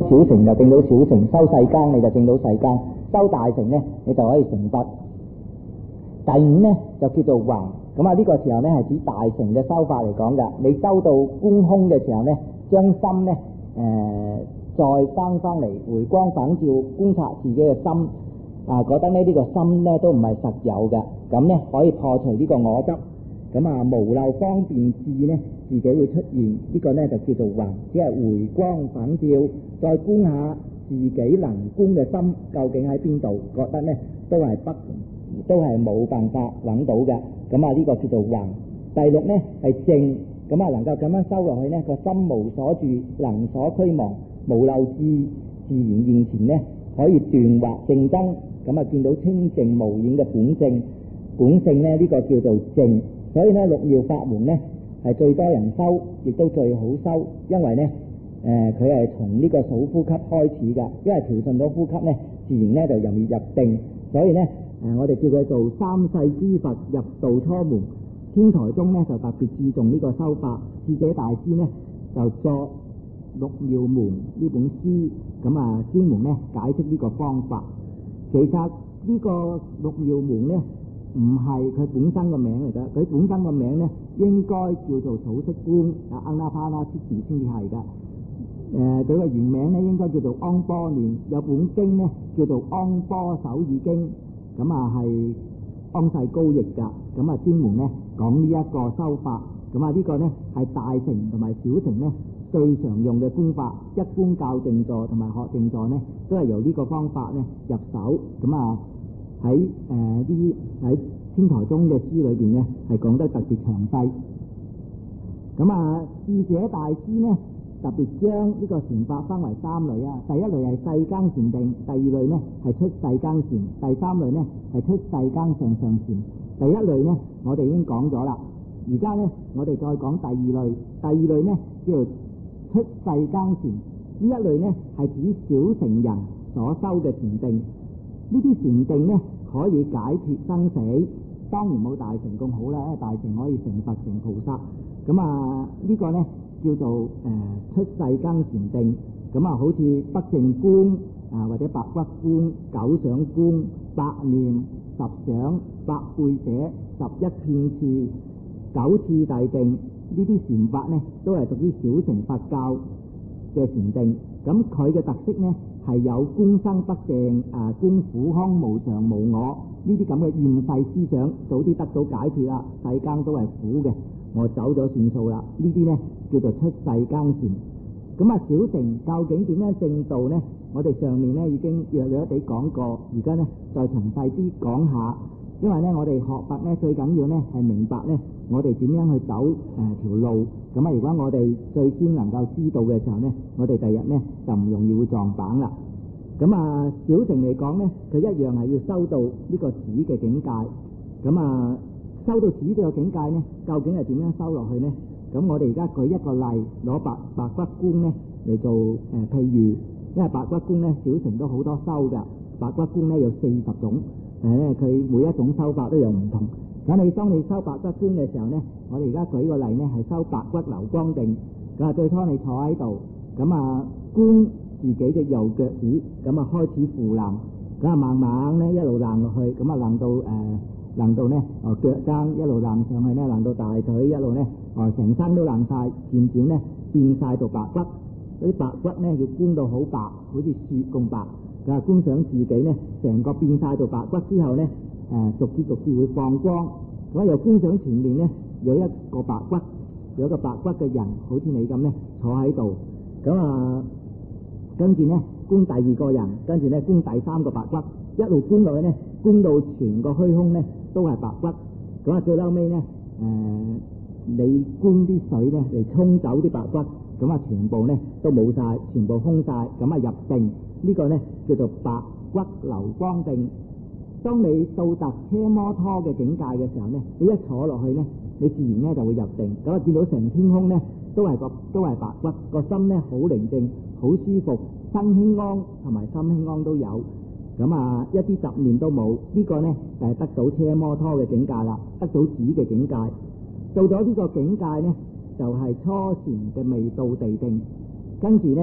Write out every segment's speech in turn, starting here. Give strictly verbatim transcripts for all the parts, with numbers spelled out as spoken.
小乘就證到小乘，修世間你就證到世間，修大乘咧你就可以成佛。第五咧就叫做橫，咁啊呢個時候咧係指大乘嘅修法嚟講㗎。你修到觀空嘅時候咧，將心咧誒、呃、再翻翻嚟回光返照觀察自己嘅心，啊覺得咧呢、這個心咧都唔係實有嘅，咁咧可以破除呢個我執，咁啊無漏方便智咧自己會出現，呢、這個咧就叫做橫，只係回光返照，再觀下自己能觀嘅心究竟喺邊度，覺得咧都係不都係冇辦法揾到嘅，咁啊呢個叫做橫。第六咧係正，咁啊能夠咁樣修落去咧，個心無所住，能所驅忘，無漏智自然現前咧，可以斷惑正真，咁啊見到清淨無染嘅本性，本性咧呢、這個叫做正。所以咧六妙法門咧係最多人修，亦都最好修，因為咧誒佢係從呢個數呼吸開始㗎，因為調順咗呼吸咧，自然咧就容易入定，所以咧。誒、呃，我哋叫佢做三世諸佛入道初門。天台宗咧就特別注重呢個修法，智者大師咧就作六妙門呢本書，咁啊專門咧解釋呢個方法。其實呢個六妙門咧唔係佢本身個名嚟㗎，佢本身個名咧應該叫做草式觀啊安那帕那切字先至係㗎。誒，佢個原名咧應該叫做安波念，有本經咧叫做安波首義經。咁啊係安世高譯㗎，咁啊專門咧講呢一個修法，咁啊呢個咧係大乘同埋小乘咧最常用嘅觀法，一般教靜坐同埋學靜坐咧都係由呢個方法咧入手，咁啊喺誒啲喺天台宗嘅書裏邊咧係講得特別詳細。咁啊智者大師咧特別將呢個禪法分為三類啊，第一類係世間禪定，第二類呢係出世間禪，第三類呢係出世間上上禪。第一類呢我哋已經講咗啦，而家呢我哋再講第二類，第二類呢叫做出世間禪，呢一類呢係指小乘人所修嘅禪定，呢啲禪定呢可以解脫生死，當然冇大乘咁好啦，因為大乘可以成佛成菩薩，咁啊呢個呢叫做誒、呃、出世間禪定，咁啊好似北靜觀啊或者白骨觀、九想觀、百念、十想、百會捨、十一遍次、九次第定，呢啲禪法呢都係屬於小乘佛教嘅禪定。咁佢嘅特色呢係有觀生不淨啊、觀苦空無常無我呢啲咁嘅厭世思想，早啲得到解脫啦，世間都係苦嘅，我走咗算數啦，呢啲呢叫做出世間禪。咁啊小乘究竟點樣正道呢？我哋上面呢已經略略地講過，而家呢再詳細啲講下。因為呢我哋學佛呢最緊要呢係明白呢我哋點樣去走誒、呃、條路。咁啊如果我哋最先能夠知道嘅時候呢，我哋第日呢就唔容易會撞板啦。咁啊小乘嚟講呢，佢一樣係要修到呢個止嘅境界。咁啊修到止嘅境界呢，究竟係點樣修落去呢？咁我哋而家舉一個例，攞白白骨觀呢嚟做誒、呃、譬如，因為白骨觀呢小乘都好多修㗎，白骨觀呢有四十種，誒佢每一種修法都有唔同。咁你當你修白骨觀嘅時候呢，我哋而家舉個例呢係修白骨流光定。咁啊最初你坐喺度，咁啊觀自己嘅右腳趾，咁啊開始扶冷，咁啊慢慢咧一路冷落去，咁啊冷到誒冷到咧哦腳踭一路冷上去咧，冷到大腿一路咧哦成身都冷晒，漸漸咧變晒到白骨。嗰啲白骨咧要觀到好白，好似雪咁白。咁啊觀想自己咧成個變晒到白骨之後咧，誒、呃、逐次逐次會放光。咁啊又觀想前面咧有一個白骨，有一個白骨嘅人，好似你咁咧坐喺度。咁啊跟住咧觀第二個人，跟住咧觀第三個白骨，一路觀落去咧，觀到全個虛空咧都係白骨。咁啊最嬲尾咧誒你觀啲水咧嚟沖走啲白骨，咁啊全部咧都冇晒，全部空晒，咁啊入定。呢個咧叫做白骨流光定。當你到達奢摩他嘅境界嘅時候咧，你一坐落去咧，你自然咧就會入定。咁啊見到成天空咧都係個都係白骨，個心咧好寧靜，好舒服，身輕安同埋心輕安都有。咁啊一啲雜念都冇。呢個咧就係得到奢摩他嘅境界啦，得到止嘅境界。到咗呢個境界咧，就係初禪嘅未到地定。跟住咧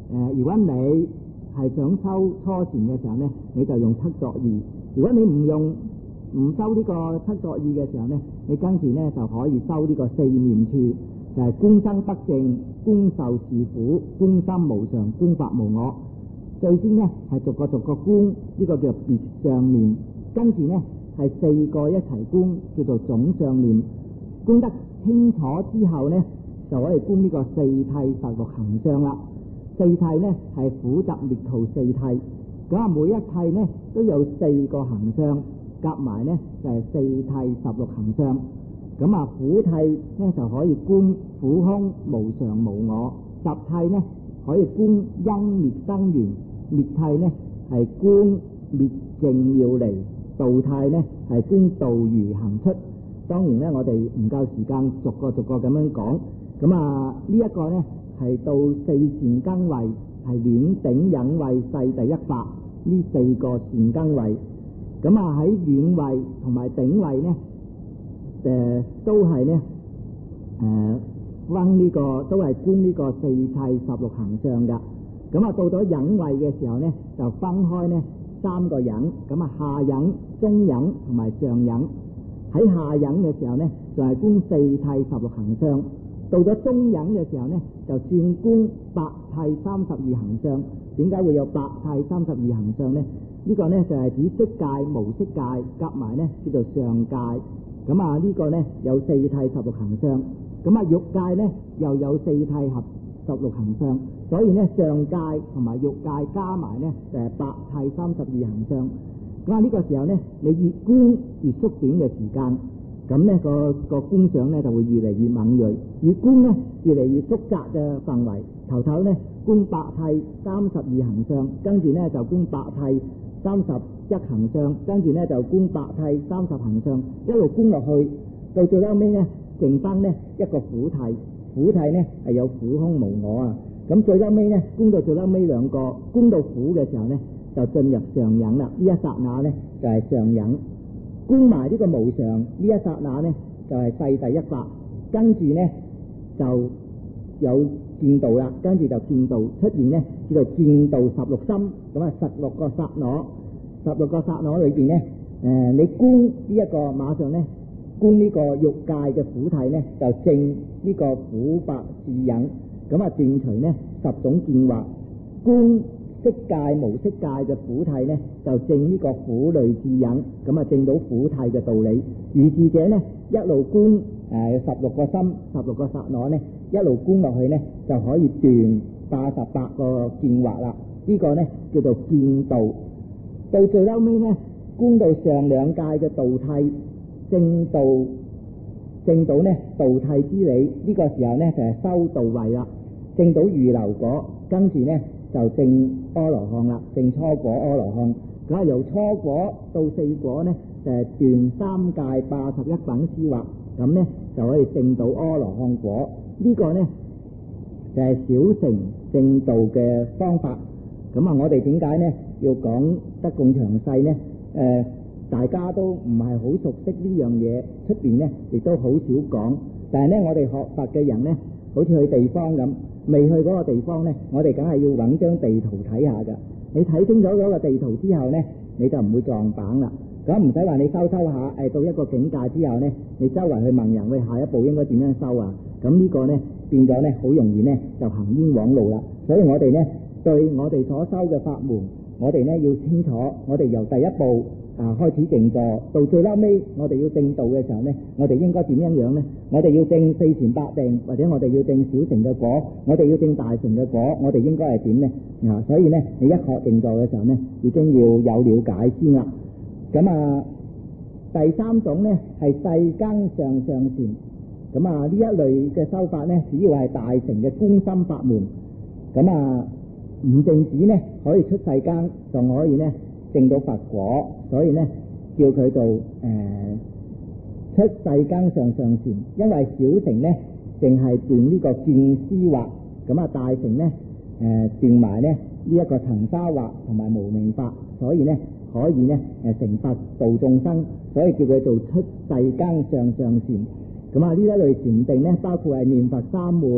誒，如果你係想修初禪嘅時候咧，你就用七作意；如果你唔用唔修呢個七作意嘅時候咧，你跟住咧就可以修呢個四念處，就係觀身不淨、觀受是苦、觀心無常、觀法無我。最先咧係逐個逐個觀，呢個叫別相念，跟住咧係四個一齊觀，叫做總相念。觀得清楚之後咧，就可以觀呢個四諦十六行相啦。四諦咧係苦集滅道四諦，咁啊每一諦咧都有四個行相，夾埋咧就係四諦十六行相。咁啊苦諦咧就可以觀苦空無常無我，集諦咧可以觀因滅生緣，滅諦咧係觀滅淨妙離，道諦咧係觀道如行出。當然咧我哋唔夠時間逐個逐個咁樣講，咁啊呢一個咧係到四善根位，係暖頂忍位世第一法，呢四個善根位。咁啊喺暖位同埋頂位咧，誒、呃、都係咧誒分呢個都係觀呢個四諦十六行相噶。咁啊到咗忍位嘅時候咧，就分開咧三個忍，咁啊下忍、中忍同埋上忍。喺下忍嘅時候咧，就係、是、觀四諦十六行相；到咗中忍嘅時候咧，就轉觀八諦三十二行相。點解會有八諦三十二行相咧？呢、這個咧就係、是、指色界、無色界夾埋咧叫做上界。咁啊呢個咧有四諦十六行相。咁啊欲界咧又有四諦合十六行相。所以咧上界同埋欲界加埋咧就係八諦三十二行相。咁啊呢個時候咧，你越觀越縮短嘅時間，咁咧個個觀想咧就會越嚟越敏銳；越觀咧越嚟越縮窄嘅範圍。頭頭咧觀八諦三十二行相，跟住咧就觀八諦三十一行相，跟住咧就觀八諦三十行相，一路觀落去，到最後尾咧剩翻呢一個苦諦。苦諦咧係有苦空無我啊。咁最後尾咧觀到最後尾兩個，觀到苦嘅時候咧，就進入上忍啦。呢一剎那咧就係、是、上忍，觀埋呢個無常，呢一剎那咧就係、是、世第一法。跟住咧就有見道啦，跟住就見道出現咧，叫做見道十六心。咁啊十六個剎那，十六個剎那裏邊咧，誒、呃、你觀呢一個馬上咧觀呢個欲界嘅苦諦咧，就證呢個苦法智忍。咁啊斷除呢十種見惑，觀色界無色界嘅苦諦呢，就證呢個苦類智忍。咁啊證到苦諦嘅道理。如是者呢一路觀誒十六個心、十六個剎那呢，一路觀落去呢，就可以斷八十八個見惑啦。呢、這個呢叫做見道。到最後尾呢，觀到上兩界嘅道諦，證道證到呢道諦之理。呢、這個時候呢就係、是、修道位啦。證到預流果，跟住咧就證阿羅漢啦，證初果阿羅漢。咁啊由初果到四果咧，就係、是、斷三界八十一品思惑，咁咧就可以證到阿羅漢果。這個、呢個咧就係、是、小乘證道嘅方法。咁啊，我哋點解咧要講得咁詳細咧？誒、呃，大家都唔係好熟悉呢樣嘢，出邊咧亦都好少講。但係咧，我哋學佛嘅人咧，好似去地方咁。未去嗰個地方呢，我哋梗係要揾張地圖睇下㗎。你睇清楚嗰個地圖之後呢，你就唔會撞板啦。咁唔使話你修修下，誒到一個境界之後呢，你周圍去問人，喂，下一步應該點樣修啊？咁呢個呢變咗呢，好容易呢就行冤枉路啦。所以我哋呢對我哋所修嘅法門，我哋呢要清楚，我哋由第一步啊開始靜坐，到最後尾我哋要證道嘅時候呢，我哋應該點樣樣呢？我哋要證四禪八定，或者我哋要證小乘嘅果，我哋要證大乘嘅果，我哋應該係點呢？啊，所以呢，你一學靜坐嘅時候呢，已經要有了解先啦。咁啊，第三種呢係世間上上禪。咁啊呢一類嘅修法呢，主要係大乘嘅觀心法門。咁啊唔淨止呢可以出世間，仲可以呢證到佛果，所以呢叫佢做誒、呃、出世間上上禪。因為小乘呢淨係斷呢個見思惑，咁啊大乘呢誒斷埋呢呢一個塵沙惑同埋無明法，所以呢可以呢誒成佛度眾生，所以叫佢做出世間上上禪。咁啊呢一類禪定呢，包括係念佛三昧、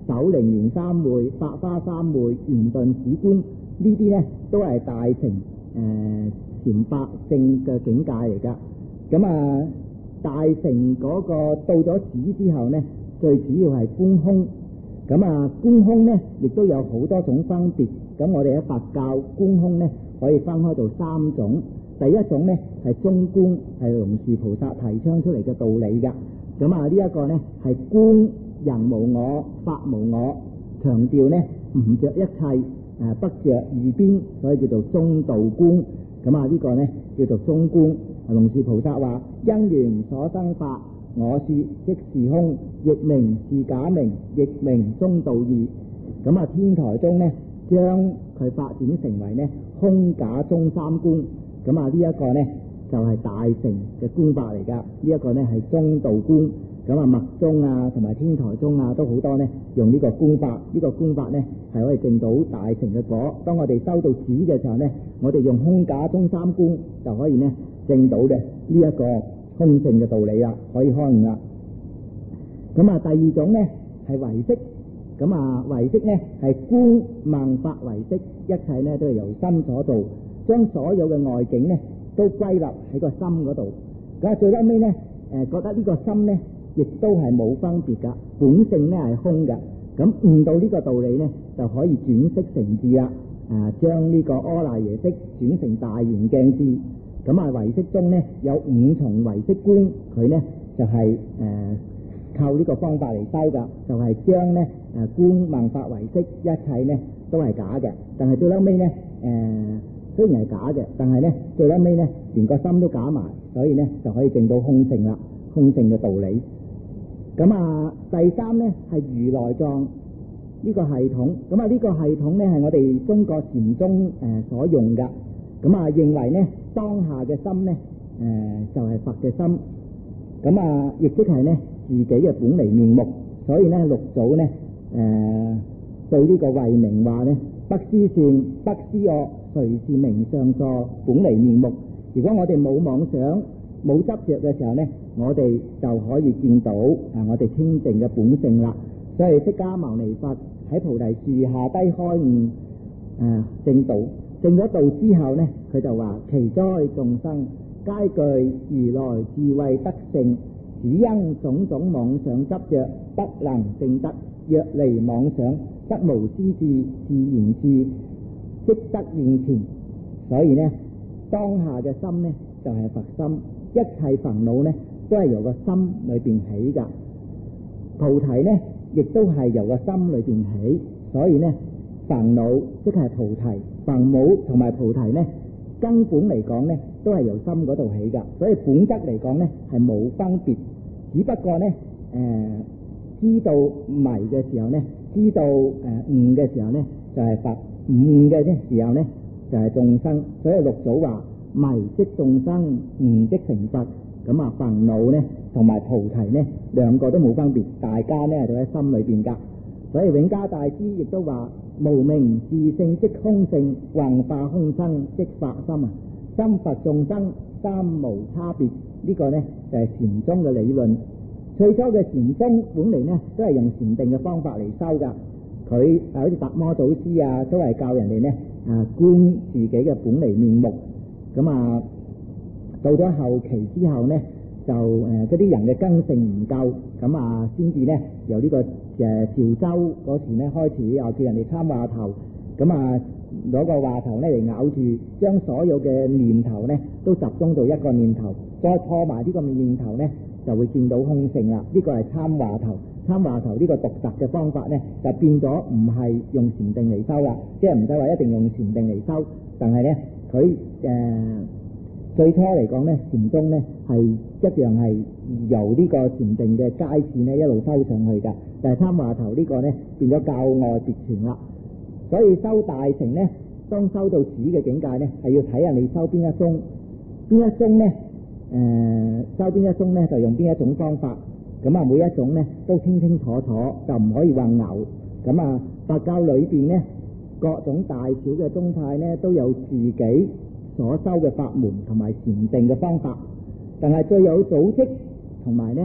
首楞嚴三昧、百花三昧、圓頓止觀，呢啲呢都係大乘誒禪八正嘅境界嚟㗎。咁啊，大乘嗰個到咗止之後呢，最主要係觀空。咁啊，觀空呢亦都有好多種分別。咁我哋喺佛教觀空呢，可以分開做三種。第一種呢係中觀，係龍樹菩薩提倡出嚟嘅道理㗎。咁啊，呢一個呢係觀人無我，法無我，強調呢唔着一切，誒不着二邊，所以叫做中道觀。咁啊，呢個呢叫做中觀。龍樹菩薩話：因緣所生法，我說即是空，亦名是假名，亦名中道義。咁啊，天台宗呢將佢發展成為呢空假中三觀。咁啊，呢一個呢就係大乘嘅觀法嚟㗎。呢一個呢係中道觀。咁啊，密宗啊同埋天台宗啊都好多呢用呢個觀法。呢個觀法呢係可以證到大乘嘅果。當我哋修到止嘅時候呢，我哋用空假中三觀就可以呢證到嘅呢一個空性嘅道理啦，可以開悟啦。咁啊，第二種呢係唯識。咁啊，唯識呢係觀萬法唯識，一切呢都係由心所做，將所有嘅外境呢都歸納喺個心嗰度。咁啊，最尾尾呢誒覺得呢個心呢亦都係冇分別㗎，本性呢係空㗎。咁悟到呢個道理呢，就可以轉識成智啦。啊，將呢個阿賴耶識轉成大圓鏡智。咁啊，唯識中呢有五重唯識觀，佢呢就係、是、誒、呃、靠呢個方法嚟修噶，就係、是、將呢誒觀萬法唯識，一切呢都係假嘅。但係最後尾呢，誒、呃、雖然係假嘅，但係呢最後尾呢連個心都假埋，所以呢就可以證到空性啦，空性嘅道理。咁啊，第三呢係如來藏呢個系統。咁啊，呢個系統呢係我哋中國禪宗誒所用噶。咁啊，認為呢當下嘅心呢，誒、呃、就係、是、佛嘅心。咁啊，亦即係呢自己嘅本嚟面目。所以呢六祖呢，誒、呃、對呢個慧明話呢：不思善，不思惡，誰是名上座本嚟面目。如果我哋冇妄想、冇執着嘅時候呢，我哋就可以見到啊我哋清淨嘅本性啦。所以釋迦牟尼佛喺菩提樹下低開悟誒證道。證咗道之後呢，佢就話：其哉眾生，皆具如來智慧德性，只因種種妄想執着，不能證得。若離妄想，則無師智，自然智即得現前。所以呢，當下嘅心呢，就係、是、佛心，一切煩惱呢，都係由個心裏邊起噶。菩提呢，亦都係由個心裏邊起。所以呢，煩惱即係菩提。煩惱同埋菩提呢，根本嚟講呢，都係由心嗰度起噶，所以本質嚟講呢，係冇分別，只不過呢，誒、呃、知道迷嘅時候呢，知道誒悟嘅時候呢，就係、是、佛；唔悟嘅時候呢，就係、是、眾生。所以六祖話：迷即眾生，悟即成佛。咁啊，煩惱呢同埋菩提呢，兩個都冇分別，大家呢就喺心裏邊噶。所以永嘉大師亦都話：無明自性即空性，幻化空生即法心啊！心佛眾生三無差別。呢、這個呢就係、是、禪宗嘅理論。最初嘅禪宗本嚟呢都係用禪定嘅方法嚟修噶。佢啊好似達摩祖師啊，都係教人哋呢啊觀自己嘅本嚟面目。咁啊，到咗後期之後呢，就誒嗰啲人嘅根性唔夠，咁啊先至呢由呢、這個。誒潮州嗰時咧開始又叫人哋參話頭，咁啊攞個話頭咧嚟咬住，將所有嘅念頭咧都集中到一個念頭，再破埋呢個念頭咧就會見到空性啦。呢個係參話頭，參話頭呢個獨特嘅方法咧就變咗唔係用禪定嚟修啦，即係唔使話一定用禪定嚟修，但係咧佢誒最初嚟講咧禪宗咧係一樣係由呢個禪定嘅階次咧一路修上去㗎。但係參話頭呢個呢變咗教外別傳啦，所以修大乘呢，當修到止嘅境界呢，係要睇下你修邊一宗，邊一宗呢？誒、呃，修邊一宗呢，就用邊一種方法。咁啊，每一種呢都清清楚楚，就唔可以混淆。咁啊，佛教裏邊呢，各種大小嘅宗派呢，都有自己所修嘅法門同埋禪定嘅方法，但係最有組織同埋呢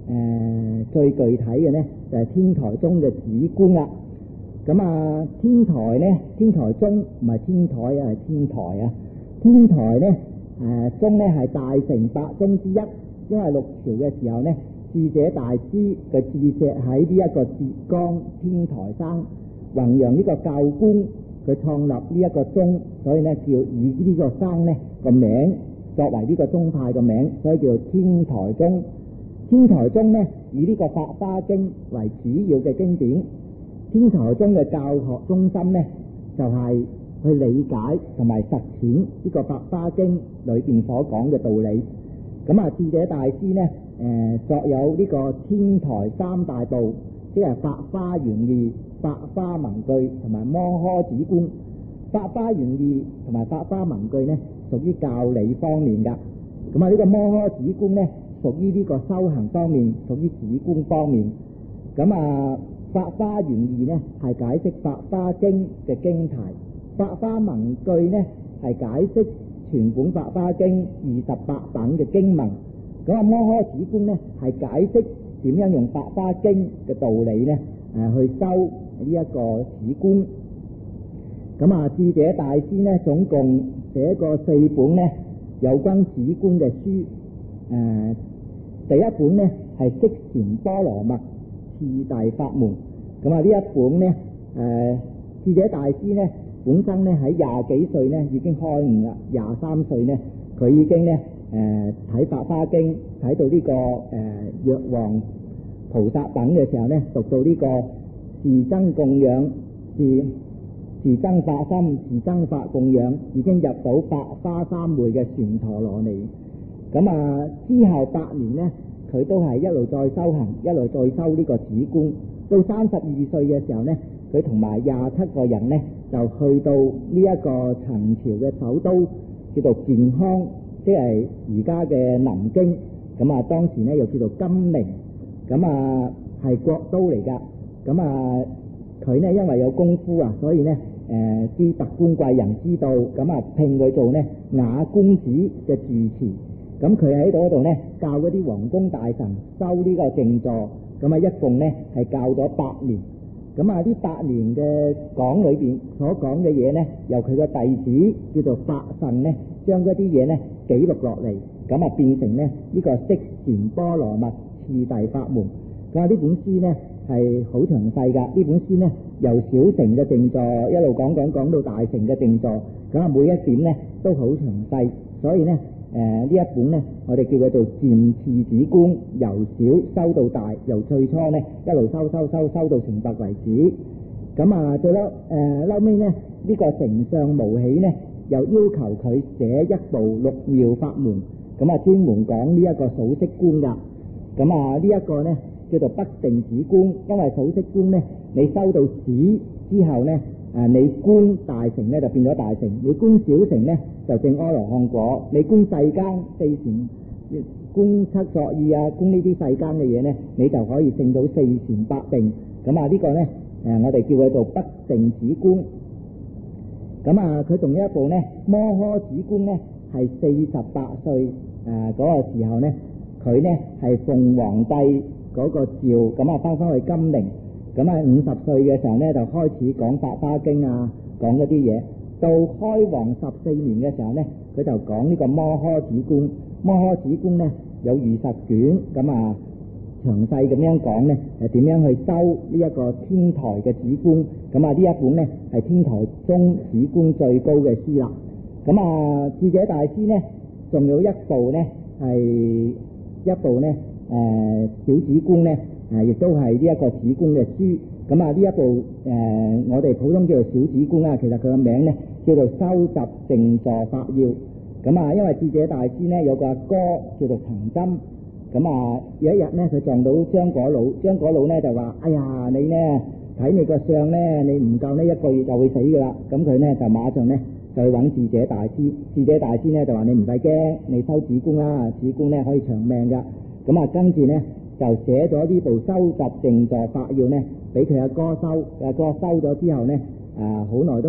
誒最具體嘅咧就係天台宗嘅止觀啦。咁啊，天台咧，天台宗唔係天台啊，係天台啊。天台咧誒宗咧係大乘八宗之一，因為六朝嘅時候咧，智者大師嘅智石喺呢一個浙江天台山弘揚呢個教觀，佢創立呢一個宗，所以咧叫以呢個山咧個名作為呢個宗派嘅名，所以叫做天台宗。天台宗咧以呢個《法華經》為主要嘅經典。天台宗嘅教學中心咧就係、是、去理解同埋實踐呢個《法華經》裏邊所講嘅道理。咁啊，智者大師咧誒、呃、作有呢個天台三大部，即係法華玄義、法華文句同埋摩訶止觀。法華玄義同埋法華文句咧屬於教理方面噶，咁啊呢個摩訶止觀咧屬於呢個修行方面，屬於止觀方面。咁啊法華玄義咧係解釋法華經嘅經題，法華文句咧係解釋全本法華經二十八品嘅經文。咁啊摩訶止觀咧係解釋點樣用法華經嘅道理咧誒去修呢一個止觀。咁啊智者大師咧總共寫過四本咧有關止觀嘅書。誒、呃、第一本咧係釋禪波羅蜜次第法門。咁啊呢一本咧誒智者大師咧本身咧喺廿幾歲咧已經開悟啦，廿三歲咧佢已經咧誒睇法華經睇到呢、這個誒藥王菩薩等嘅時候咧，讀到呢個自增供養自自增法心自增法供養，已經入到法華三昧嘅旋陀羅尼。咁啊之後八年咧佢都係一路再修行，一路再修呢個止觀。到三十二歲嘅時候咧，佢同埋廿七個人咧就去到呢一個陳朝嘅首都叫做建康，即係而家嘅南京。咁啊當時咧又叫做金陵，咁啊係國都嚟噶。咁啊佢咧因為有功夫啊，所以咧誒啲達官貴人知道，咁啊聘佢做咧雅公子嘅住持。咁佢喺度嗰度咧教嗰啲皇宮大臣修呢個靜坐。咁啊一共咧係教咗八年。咁啊呢八年嘅講裏邊所講嘅嘢咧，由佢個弟子叫做法慎咧，將嗰啲嘢咧記錄落嚟，咁啊變成咧呢、這個釋禪波羅蜜次第法門。咁啊呢本書咧係好詳細噶，呢本書咧由小乘嘅靜坐一路講講講到大乘嘅靜坐，咁啊每一點咧都好詳細，所以咧誒呢、呃、一本咧我哋叫佢做漸次止觀，由小修到大，由最初咧一路修修修修到成佛為止。咁啊最嬲誒嬲尾咧呢、這個丞相無喜咧又要求佢寫一部六妙法門，咁啊專門講呢一個數息觀噶。咁啊呢一個咧叫做不定止觀，因為數息觀咧你修到止之後咧啊你觀大乘咧就變咗大乘，你觀小乘咧就證阿羅漢果，你觀世間四禪觀七作意啊，觀呢啲世間嘅嘢咧你就可以證到四禪八定。咁啊呢個咧誒我哋叫佢做不定止觀。咁啊佢仲有一部咧摩訶止觀咧係四十八歲誒嗰個時候咧，佢咧係奉皇帝嗰個詔，咁啊翻返去金陵。咁啊五十歲嘅時候咧就開始講法華經啊，講嗰啲嘢。到開皇十四年嘅時候咧，佢就講呢個摩訶止觀。摩訶止觀咧有二十卷，咁啊詳細咁樣講咧誒點樣去修呢一個天台嘅止觀。咁啊呢一本咧係天台宗止觀最高嘅書啦。咁啊智者大師咧仲有一部咧係一部咧誒、呃、小止觀咧誒亦都係呢一個止觀嘅書。咁啊呢一部誒、呃、我哋普通叫做小止觀啦，其實佢個名咧叫做修習靜坐法要。咁啊因為智者大師咧有個阿哥叫做陳真，咁啊有一日咧佢撞到張果老，張果老咧就話：哎呀你咧睇你個相咧，你唔夠呢一個月就會死噶啦。咁佢咧就馬上咧就去揾智者大師，智者大師咧就話：你唔使驚，你修止觀啦，止觀咧可以長命噶。咁啊跟住咧就寫咗呢部修習靜坐法要咧俾佢阿哥修，阿哥修咗之後咧啊好耐都唔唔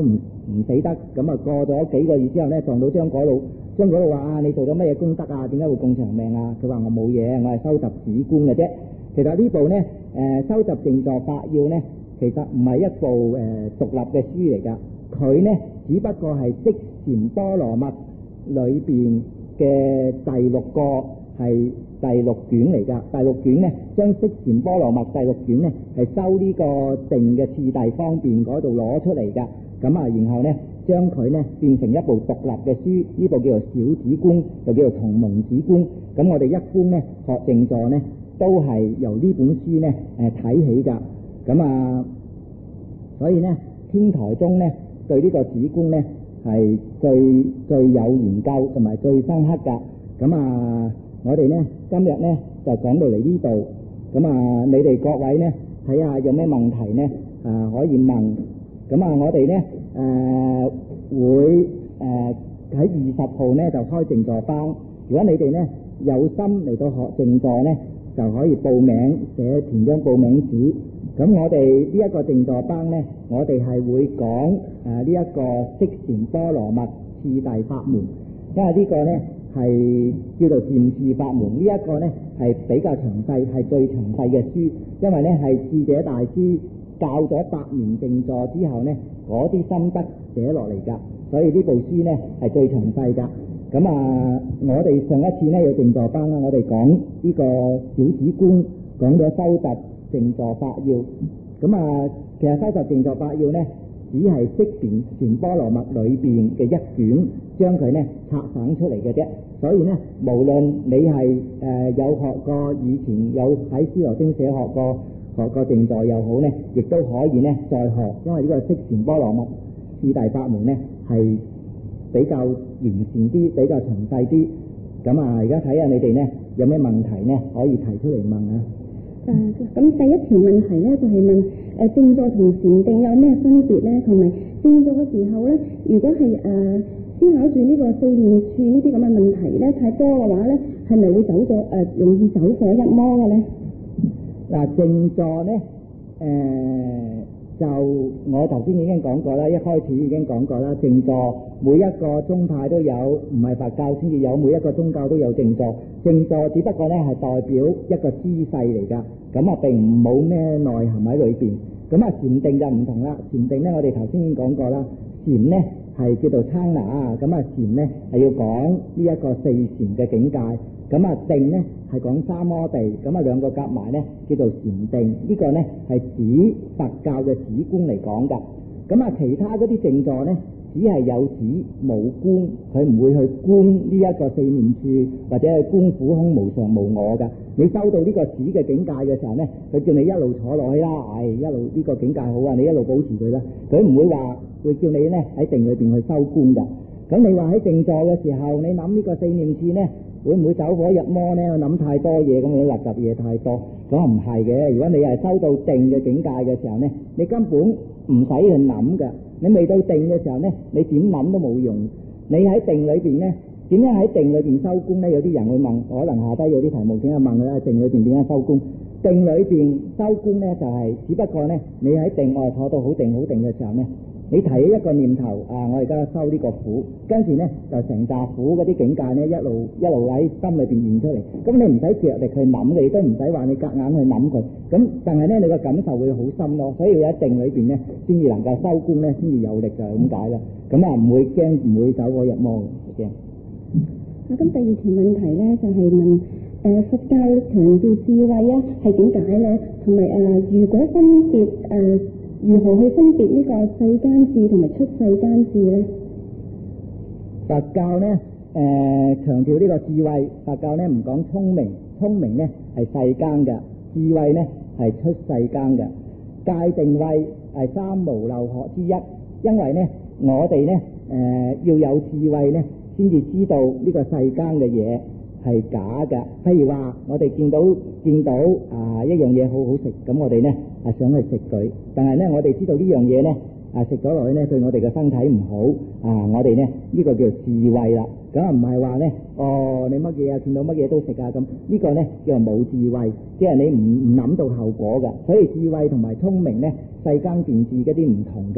唔死得。咁啊過咗幾個月之後咧，撞到張果老，張果老話啊，你做咗乜嘢功德啊？點解會咁長命啊？佢話我冇嘢，我係收集止觀嘅啫。其實呢部咧誒收集靜坐法要咧，其實唔係一部誒、呃、獨立嘅書嚟㗎。佢咧只不過係釋禪波羅蜜裏邊嘅第六個係第六卷嚟㗎。第六卷咧將釋禪波羅蜜第六卷咧係收呢個定嘅次第方便嗰度攞出嚟㗎。咁啊，然後咧將佢咧變成一部獨立嘅書，呢部叫做小止觀，就叫做同蒙止觀。咁我哋一般咧學靜坐咧都係由呢本書咧誒睇起㗎。咁啊，所以咧天台宗咧對呢個止觀咧係最最有研究同埋最深刻㗎。咁啊，我哋咧今日咧就講到嚟呢度。咁啊，你哋各位咧睇下有咩問題咧啊可以問。咁啊，我哋咧誒會誒喺二十號咧就開靜坐班。如果你哋咧有心嚟到學靜坐咧，就可以報名寫填張報名紙。咁我哋呢一個靜坐班咧，我哋係會講誒呢一個釋禪波羅蜜次第法門，因為呢個咧係叫做漸次法門。呢一個咧係比較詳細，係最詳細嘅書，因為咧係智者大師教咗百年靜坐之後咧，嗰啲心得寫落嚟㗎，所以呢部書咧係最詳細㗎。咁啊，我哋上一次咧有靜坐班啦，我哋講呢個小止觀，講咗收集靜坐法要。咁啊，其實收集靜坐法要咧，只係釋禪波羅蜜裏邊嘅一卷，將佢咧拆省出嚟嘅啫。所以咧，無論你係誒、呃、有學過，以前有喺斯羅精舍學過學過靜坐又好咧，亦都可以咧再學，因為呢個釋禪波羅蜜次第法門咧係比較完善啲，比較詳細啲。咁啊，而家睇下你哋咧有咩問題咧，可以提出嚟問啊。 誒，咁第一條問題咧就係問誒靜坐同禪定有咩分別咧？同埋靜坐嘅時候咧，如果係誒思考住呢個四念處呢啲咁嘅問題咧太多嘅話咧，係咪會走咗誒容易走火入魔嘅咧？ 嗱，靜坐咧誒。就我頭先已經講過啦，一開始已經講過啦。靜坐每一個宗派都有，唔係佛教先至有，每一個宗教都有靜坐。靜坐只不過咧係代表一個姿勢嚟㗎，咁啊並唔冇咩內涵喺裏邊。咁啊禪定就唔同啦，禪定咧我哋頭先已經講過啦，禪咧係叫做參拿，咁啊禪咧係要講呢一個四禪嘅境界。咁啊定咧係講三摩地，咁啊兩個夾埋咧叫做禪定。呢個咧係指佛教嘅止觀嚟講㗎。咁啊其他嗰啲靜坐咧只係有止冇觀，佢唔會去觀呢一個四念處或者係觀苦空無常無我㗎。你收到呢個止嘅境界嘅時候咧，佢叫你一路坐落去啦，唉、哎、一路呢個境界好啊，你一路保持佢啦。佢唔會話會叫你咧喺定裏邊去收觀㗎。咁你話喺靜坐嘅時候，你諗呢個四念處咧，會唔會走火入魔呢？諗太多嘢，咁你垃圾嘢太多，咁啊唔係嘅。如果你係收到定嘅境界嘅時候呢，你根本唔使去諗㗎。你未到定嘅時候呢，你點諗都冇用。你喺定裏邊呢，點樣喺定裏邊收工呢？有啲人會問，可能下低有啲題目點解問佢喺定裏邊點樣收工？定裏邊收工呢，就係、是、只不過呢，你喺定外坐到好定好定嘅時候呢。你提起一個念頭啊，我而家收呢個苦，跟住呢就成紮苦嗰啲境界呢，一路一路喺心裏邊現出嚟。咁你唔使着力去諗，你都唔使話你夾硬去諗佢。咁但係呢，你個感受會好深咯。所以要喺定裏邊呢，先至能夠收工呢，先至有力，就係咁解啦。咁啊唔會驚，唔會走火入魔嘅。 啊，咁第二條問題呢，就係、是、問誒、呃、佛教強調智慧啊，係點解呢？同埋誒如果分別誒。呃如何去分別呢個世間智同埋出世間智呢？ 佛教呢誒、呃、強調呢個智慧，佛教呢唔講聰明，聰明呢係世間嘅，智慧呢係出世間嘅。戒定慧係三無漏學之一，因為呢我哋呢誒、呃、要有智慧呢，先至知道呢個世間嘅嘢係假嘅。譬如話我哋見到見到啊一樣嘢好好食，咁我哋呢啊想去食佢，但係呢我哋知道呢樣嘢呢啊食咗落去呢對我哋嘅身體唔好啊，我哋呢呢、這個叫智慧啦。咁啊唔係話呢哦你乜嘢啊見到乜嘢都食啊，咁呢個呢叫做冇智慧，即係你唔唔諗到後果㗎。所以智慧同埋聰明呢世間便智嗰啲唔同㗎。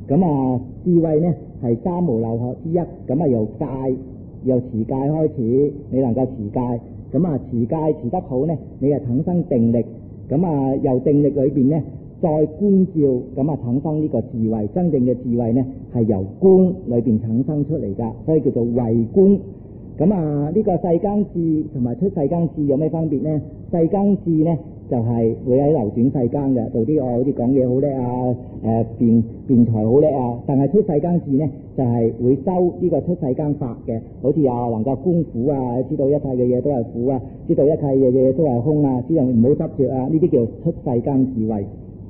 咁啊，智慧呢係三無漏學之一，咁啊由戒由持戒開始，你能夠持戒，咁啊持戒持得好呢，你就產生定力，咁啊由定力裏邊呢再觀照，咁啊產生呢個智慧。真正嘅智慧呢係由觀裏邊產生出嚟噶，所以叫做慧觀。咁啊呢個世間智同埋出世間智有咩分別呢？世間智呢就係、是、會喺流轉世間嘅，做啲我好似講嘢好叻啊，誒辯辯才好叻啊。但係出世間智呢就係、是、會修呢個出世間法嘅，好似啊能夠觀苦啊，知道一切嘅嘢都係苦啊，知道一切嘅嘢都係空啊，知道唔好執着啊，呢啲叫出世間智慧。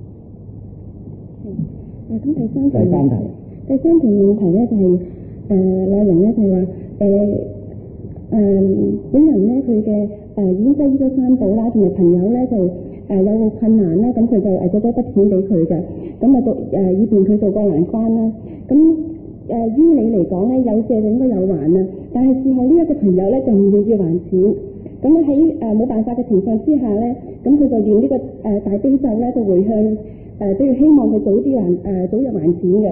誒咁第三第三題， 第三條問題咧就係誒內容咧就係話誒誒本人咧佢嘅誒已經皈依咗三寶啦，同埋朋友咧就誒、呃、有個困難啦，咁佢就誒借咗筆錢俾佢嘅，咁啊渡誒以便佢渡過難關啦。咁誒於你嚟講咧有借就應該有還啊，但係事後呢一個朋友咧就唔願意還錢，咁咧喺誒冇辦法嘅情況之下咧，咁佢就念呢、這個誒、呃、大悲咒咧就回向。誒都要希望佢早啲還誒、呃、早日還錢嘅。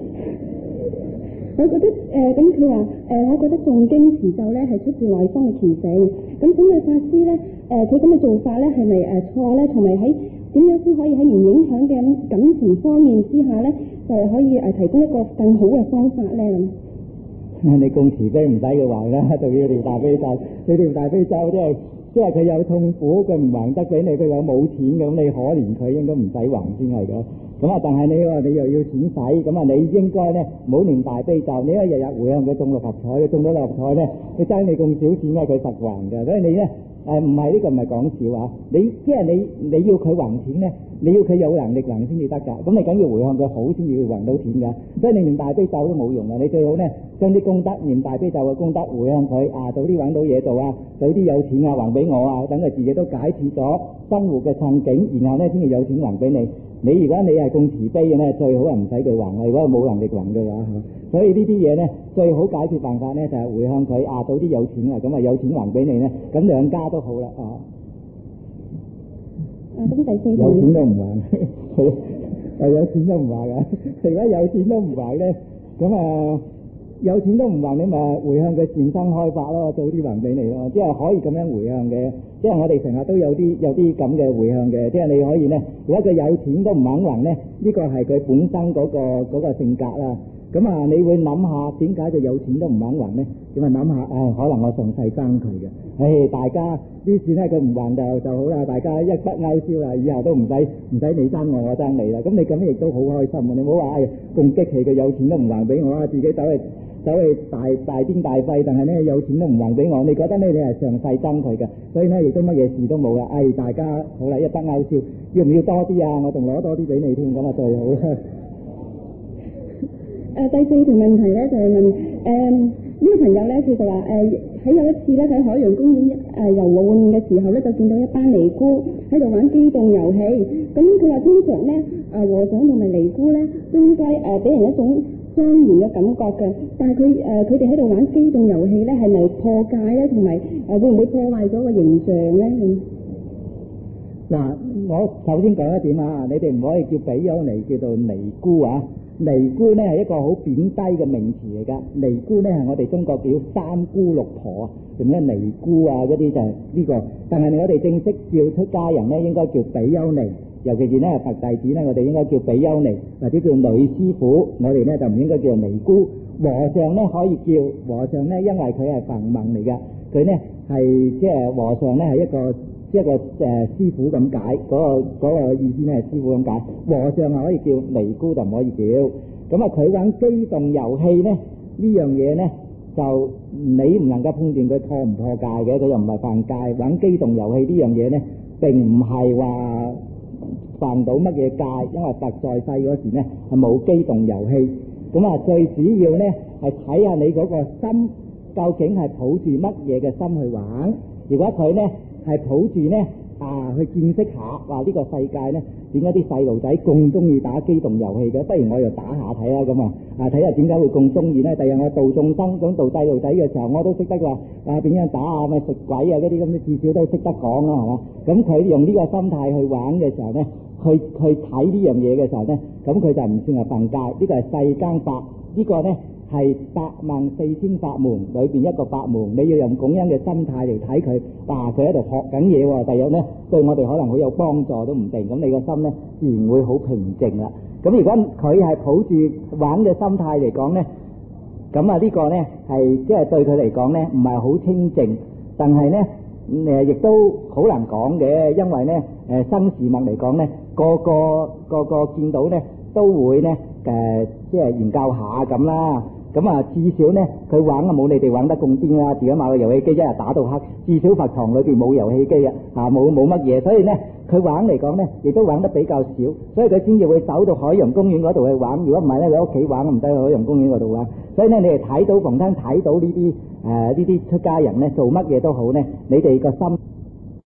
我覺得誒咁佢話誒，我覺得誦經持咒咧係出自內心嘅虔誠。咁請問法師咧誒，佢咁嘅做法咧係咪誒錯咧？同埋喺點樣先可以喺唔影響嘅感情方面之下咧，就係可以誒提供一個更好嘅方法咧咁？ 你供慈悲唔使佢還啦，仲要條大悲咒，你條大悲咒即係。即係佢有痛苦，佢唔還得俾你，佢有冇錢咁，你可憐佢應該唔使還先係嘅。咁啊，但係你話你又要錢使，咁啊，你應該咧唔好念大悲咒，你一日日回向佢中六合彩，佢中咗六合彩咧，佢爭你咁少錢咧，佢實還嘅。所以你咧誒唔係呢個唔係講笑啊！你即係你你要佢還錢咧，你要佢有能力還先至得㗎。咁你梗要回向佢好先至會還到錢㗎。所以你念大悲咒都冇用啊！你最好咧將啲功德念大悲咒嘅功德回向佢啊，早啲揾到嘢做啊，早啲有錢啊還俾我啊，等佢自己都解決咗生活嘅困境，然後咧先至有錢還俾你。你如果你係咁慈悲嘅咧，最好係唔使佢還啊！如果冇能力還嘅話嚇，所以呢啲嘢咧最好解決辦法咧就係回向佢啊，早啲有錢啊，咁啊有錢還俾你咧，咁兩家都好啦啊！ 啊咁第四有錢都唔還，係有錢都唔還㗎。如果有錢都唔還咧，咁啊有錢都唔還，你咪回向佢善生開發咯，早啲還俾你咯，即係可以咁樣回向嘅。即係我哋成日都有啲有啲咁嘅回向嘅，即係你可以咧，如果佢有錢都唔肯還咧，呢個係佢本身嗰個嗰個性格啦。咁啊，你會諗下點解佢有錢都唔肯還咧？咁啊諗下，誒可能我上世爭佢嘅，誒大家啲錢咧佢唔還就就好啦，大家一筆勾銷啦，以後都唔使唔使你爭我，我爭你啦。咁你咁樣亦都好開心啊！你唔好話誒咁激氣，佢有錢都唔還俾我啊，自己走去走去大大癲大肺，但係咧有錢都唔還俾我，你覺得咧你係上世爭佢嘅，所以咧亦都乜嘢事都冇啦。誒大家好啦，一筆勾銷，要唔要多啲啊？我仲攞多啲俾你添，咁啊最好啦。 誒、呃、第四條問題咧就係、是、問誒呢、呃這個朋友咧，佢就話誒喺有一次咧喺海洋公園誒、呃、遊玩嘅時候咧，就見到一班尼姑喺度玩機動遊戲。咁佢話通常咧誒和尚同埋尼姑咧都應該誒俾人一種莊嚴嘅感覺嘅，但係佢誒佢哋喺度玩機動遊戲咧係咪破戒咧？同埋誒會唔會破壞咗個形象咧？ 嗱，我首先講一點啊，你哋唔可以叫比丘尼叫做尼姑啊。尼姑咧係一個好貶低嘅名詞嚟㗎。尼姑咧係我哋中國叫三姑六婆啊，做咩尼姑啊嗰啲就係呢個。但係我哋正式叫出家人咧，應該叫比丘尼。尤其是咧佛弟子咧，我哋應該叫比丘尼或者叫女師傅。我哋咧就唔應該叫尼姑。和尚咧可以叫和尚咧，因為佢係梵文嚟㗎。佢咧係即係和尚咧係一個。一個誒、呃、師傅咁解，嗰、那個嗰、那個意思咧係師傅咁解。和尚係可以叫，尼姑就唔可以叫。咁啊，佢玩機動遊戲咧呢樣嘢咧，就你唔能夠判斷佢破唔破戒嘅，佢又唔係犯戒。玩機動遊戲呢樣嘢咧並唔係話犯到乜嘢戒，因為佛在世嗰時咧係冇機動遊戲。咁啊，最主要咧係睇下你嗰個心究竟係抱住乜嘢嘅心去玩。如果佢咧係抱住咧啊去見識下，話呢個世界咧點解啲細路仔咁中意打機動遊戲嘅？不如我又打下睇下咁啊！啊睇下點解會咁中意咧？第日我度眾生咁度細路仔嘅時候，我都識得話啊點樣打啊，咪食鬼啊嗰啲咁，至少都識得講啦，係嘛？咁佢用呢個心態去玩嘅時候咧， 去去睇呢樣嘢嘅時候咧，咁佢就唔算係犯戒，呢個係世間法，呢個咧係八萬四千法門裏邊一個法門，你要用咁樣嘅心態嚟睇佢，哇！佢喺度學緊嘢喎，第日咧對我哋可能好有幫助都唔定，咁你個心咧自然會好平靜啦。咁如果佢係抱住玩嘅心態嚟講咧，咁啊呢個咧係即係對佢嚟講咧唔係好清靜，但係咧誒亦都好難講嘅，因為咧誒新事物嚟講咧，個個個個見到咧都會咧誒即係研究下咁啦。咁啊，至少咧佢玩啊冇你哋玩得咁癲啦，自己買個遊戲機一日打到黑，至少佛堂裏邊冇遊戲機啊，嚇冇冇乜嘢，所以咧佢玩嚟講咧，亦都玩得比較少，所以佢先至會走到海洋公園嗰度去玩。如果唔係咧，你喺屋企玩唔使去海洋公園嗰度玩。所以咧，你哋睇到逢親睇到呢啲誒呢啲出家人咧做乜嘢都好咧，你哋個心。